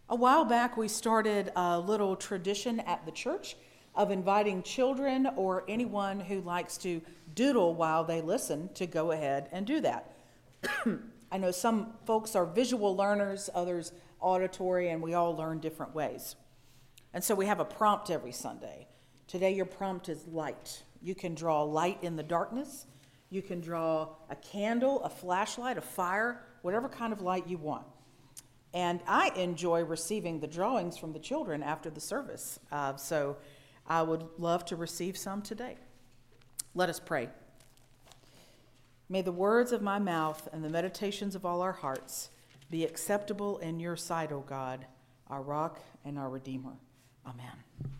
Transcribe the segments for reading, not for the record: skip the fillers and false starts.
A while back, we started a little tradition at the church of inviting children or anyone who likes to doodle while they listen to go ahead and do that. I know some folks are visual learners, others auditory, and we all learn different ways. And so we have a prompt every Sunday. Today your prompt is light. You can draw light in the darkness. You can draw a candle, a flashlight, a fire, whatever kind of light you want. And I enjoy receiving the drawings from the children after the service. So I would love to receive some today. Let us pray. May the words of my mouth and the meditations of all our hearts be acceptable in your sight, O God, our rock and our redeemer. Amen.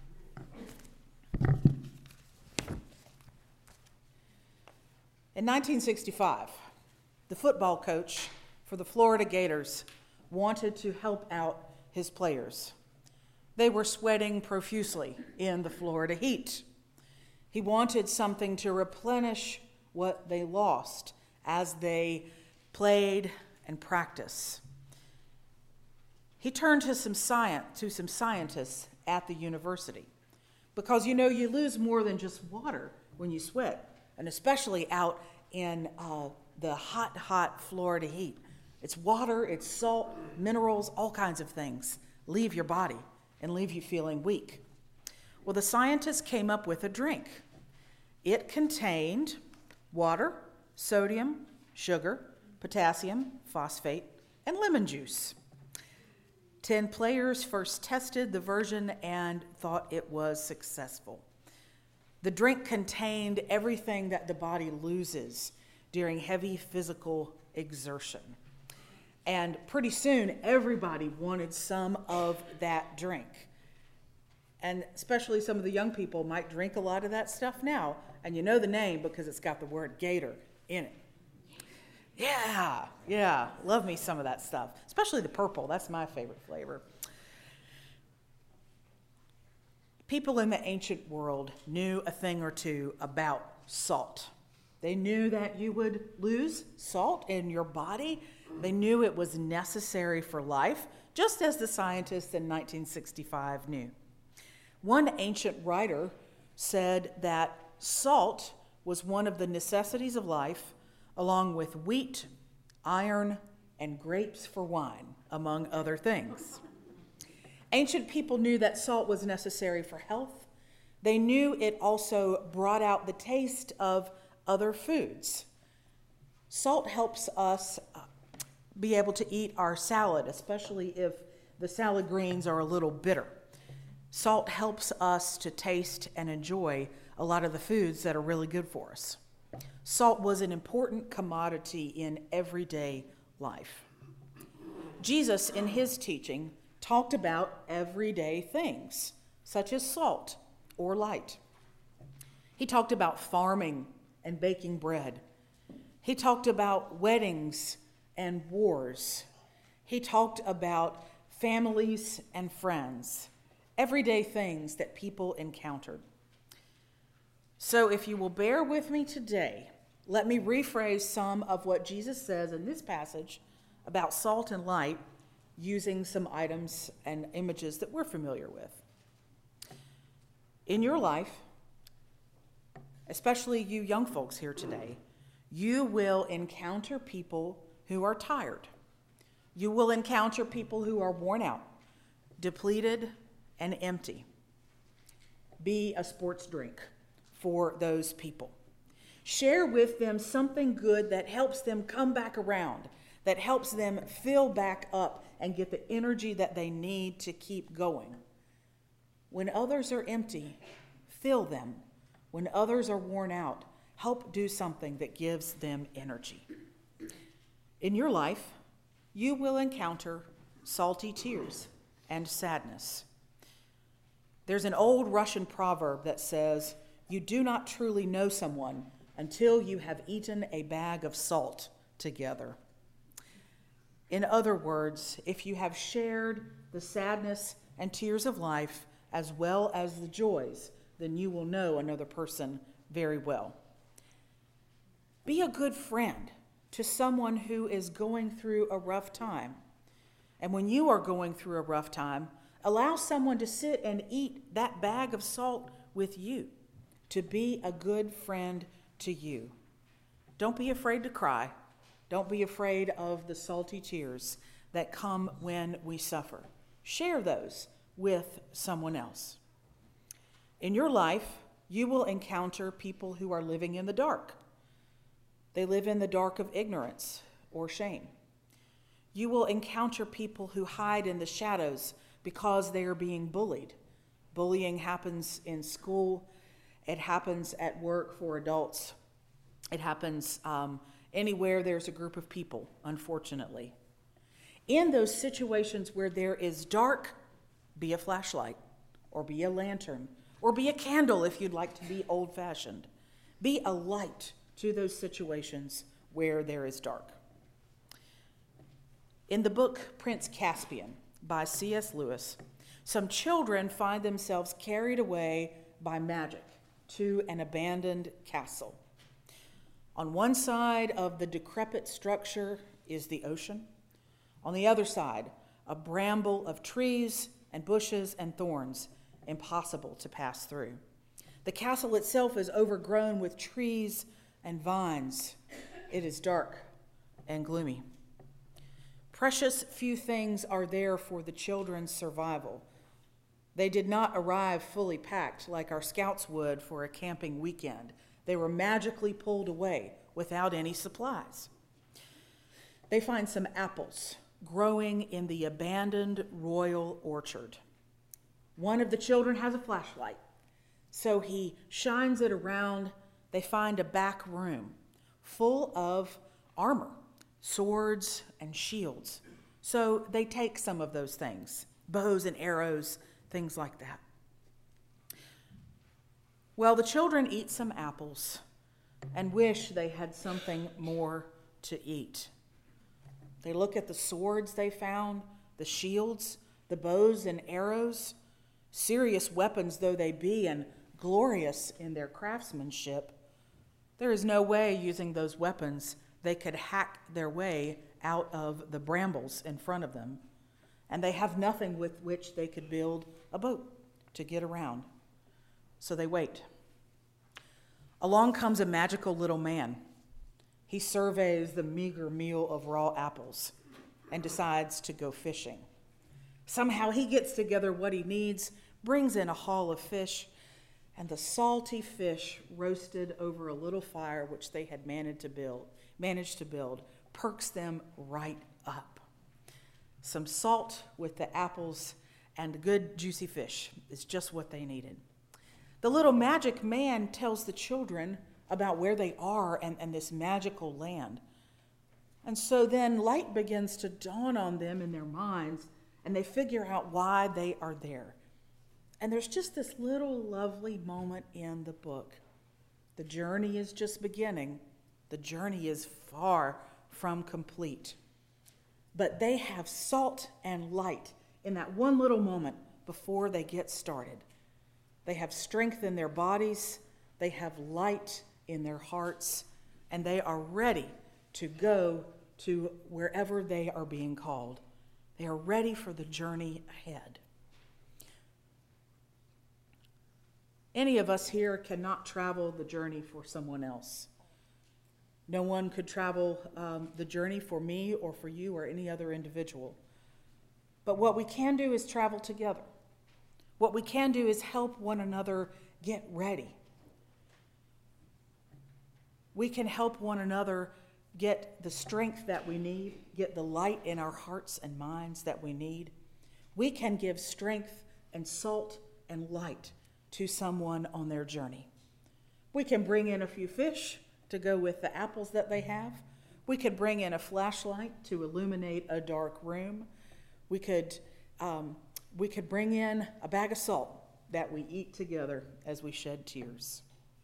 In 1965, the football coach for the Florida Gators wanted to help out his players. They were sweating profusely in the Florida heat. He wanted something to replenish what they lost as they played and practiced. He turned to some scientists at the university because you lose more than just water when you sweat, and especially out in the hot Florida heat. It's water, it's salt, minerals, all kinds of things leave your body and leave you feeling weak. Well, the scientists came up with a drink. It contained water, sodium, sugar, potassium, phosphate, and lemon juice. 10 players first tested the version and thought it was successful. The drink contained everything that the body loses during heavy physical exertion. And pretty soon, everybody wanted some of that drink. And especially some of the young people might drink a lot of that stuff now. And you know the name because it's got the word Gator in it. Yeah, love me some of that stuff. Especially the purple, that's my favorite flavor. People in the ancient world knew a thing or two about salt. They knew that you would lose salt in your body. They knew it was necessary for life, just as the scientists in 1965 knew. One ancient writer said that salt was one of the necessities of life, along with wheat, iron, and grapes for wine, among other things. Ancient people knew that salt was necessary for health. They knew it also brought out the taste of other foods. Salt helps us be able to eat our salad, especially if the salad greens are a little bitter. Salt helps us to taste and enjoy a lot of the foods that are really good for us. Salt was an important commodity in everyday life. Jesus, in his teaching, talked about everyday things, such as salt or light. He talked about farming and baking bread. He talked about weddings and wars. He talked about families and friends, everyday things that people encountered. So if you will bear with me today, let me rephrase some of what Jesus says in this passage about salt and light using some items and images that we're familiar with. In your life, especially you young folks here today, you will encounter people who are tired. You will encounter people who are worn out, depleted, and empty. Be a sports drink for those people. Share with them something good that helps them come back around, that helps them fill back up and get the energy that they need to keep going. When others are empty, fill them. When others are worn out, help do something that gives them energy. In your life, you will encounter salty tears and sadness. There's an old Russian proverb that says, "You do not truly know someone until you have eaten a bag of salt together." In other words, if you have shared the sadness and tears of life as well as the joys, then you will know another person very well. Be a good friend to someone who is going through a rough time. And when you are going through a rough time, allow someone to sit and eat that bag of salt with you, to be a good friend to you. Don't be afraid to cry. Don't be afraid of the salty tears that come when we suffer. Share those with someone else. In your life, you will encounter people who are living in the dark. They live in the dark of ignorance or shame. You will encounter people who hide in the shadows because they are being bullied. Bullying happens in school. It happens at work for adults. It happens anywhere there's a group of people, unfortunately. In those situations where there is dark, be a flashlight, or be a lantern, or be a candle if you'd like to be old-fashioned. Be a light to those situations where there is dark. In the book Prince Caspian by C.S. Lewis, some children find themselves carried away by magic to an abandoned castle. On one side of the decrepit structure is the ocean. On the other side, a bramble of trees and bushes and thorns, impossible to pass through. The castle itself is overgrown with trees and vines. It is dark and gloomy. Precious few things are there for the children's survival. They did not arrive fully packed like our scouts would for a camping weekend. They were magically pulled away without any supplies. They find some apples growing in the abandoned royal orchard. One of the children has a flashlight, so he shines it around. They find a back room full of armor, swords and shields. So they take some of those things, bows and arrows, things like that. Well, the children eat some apples and wish they had something more to eat. They look at the swords they found, the shields, the bows and arrows, serious weapons though they be and glorious in their craftsmanship. There is no way using those weapons they could hack their way out of the brambles in front of them, and they have nothing with which they could build a boat to get around. So they wait. Along comes a magical little man. He surveys the meager meal of raw apples and decides to go fishing. Somehow he gets together what he needs, brings in a haul of fish, and the salty fish roasted over a little fire which they had managed to build perks them right up. Some salt with the apples and good juicy fish is just what they needed. The little magic man tells the children about where they are and this magical land. And so then light begins to dawn on them in their minds, and they figure out why they are there. And there's just this little lovely moment in the book. The journey is just beginning. The journey is far from complete. But they have salt and light in that one little moment before they get started. They have strength in their bodies, they have light in their hearts, and they are ready to go to wherever they are being called. They are ready for the journey ahead. Any of us here cannot travel the journey for someone else. No one could travel the journey for me or for you or any other individual. But what we can do is travel together. What we can do is help one another get ready. We can help one another get the strength that we need, get the light in our hearts and minds that we need. We can give strength and salt and light to someone on their journey. We can bring in a few fish to go with the apples that they have. We could bring in a flashlight to illuminate a dark room. We could bring in a bag of salt that we eat together as we shed tears.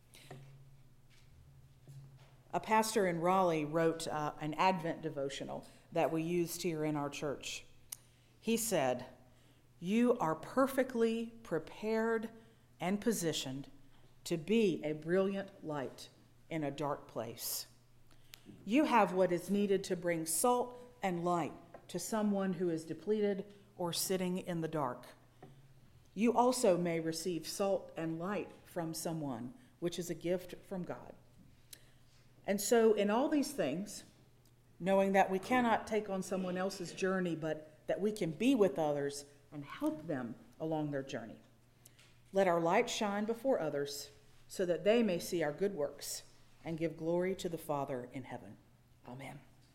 A pastor in Raleigh wrote an Advent devotional that we used here in our church. He said, "You are perfectly prepared and positioned to be a brilliant light in a dark place. You have what is needed to bring salt and light to someone who is depleted or sitting in the dark. You also may receive salt and light from someone, which is a gift from God. And so in all these things, knowing that we cannot take on someone else's journey, but that we can be with others and help them along their journey, let our light shine before others so that they may see our good works and give glory to the Father in heaven. Amen.